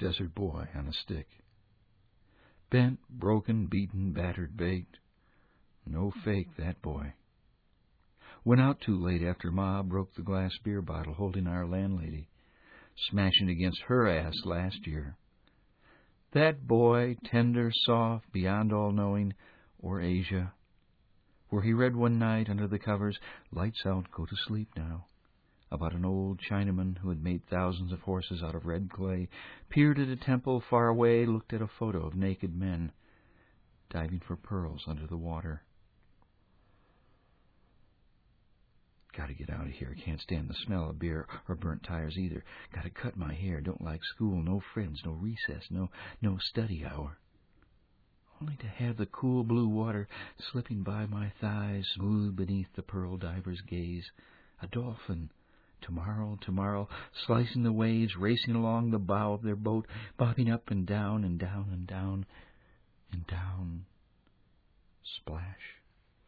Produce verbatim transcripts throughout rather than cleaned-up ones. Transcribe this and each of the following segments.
desert boy on a stick. Bent, broken, beaten, battered, baked. No fake, that boy. Went out too late after Ma broke the glass beer bottle holding our landlady, smashing against her ass last year. That boy, tender, soft, beyond all knowing, or Asia, where he read one night under the covers, "Lights out, go to sleep now," about an old Chinaman who had made thousands of horses out of red clay, peered at a temple far away, looked at a photo of naked men diving for pearls under the water. Gotta get out of here. Can't stand the smell of beer or burnt tires either. Gotta cut my hair. Don't like school. No friends. No recess. No no study hour. Only to have the cool blue water slipping by my thighs, smooth beneath the pearl diver's gaze. A dolphin. Tomorrow, tomorrow, slicing the waves, racing along the bow of their boat, bobbing up and down and down and down and down. Splash.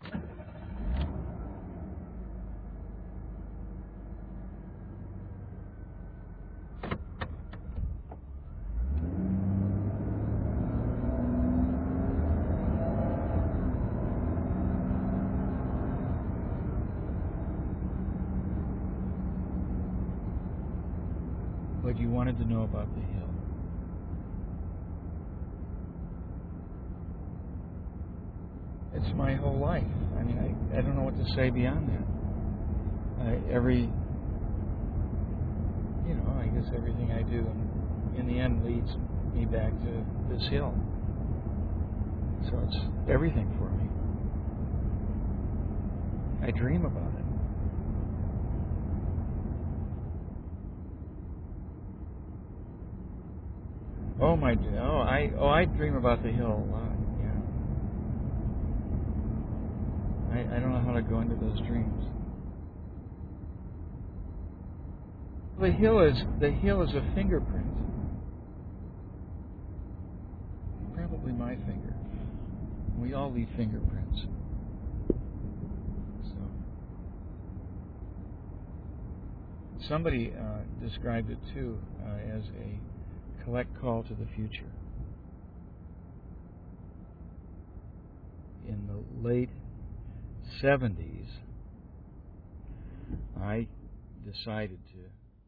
What you wanted to know about the hill. It's my whole life. I mean, I, I don't know what to say beyond that. I, every, you know, I guess everything I do in, in the end leads me back to this hill. So it's everything for me. I dream about it. Oh my! Oh, I oh I dream about the hill a lot. Yeah. I I don't know how to go into those dreams. The hill is the hill is a fingerprint. Probably my finger. We all leave fingerprints. So somebody uh, described it too uh, as a collect call to the future. In the late seventies, I decided to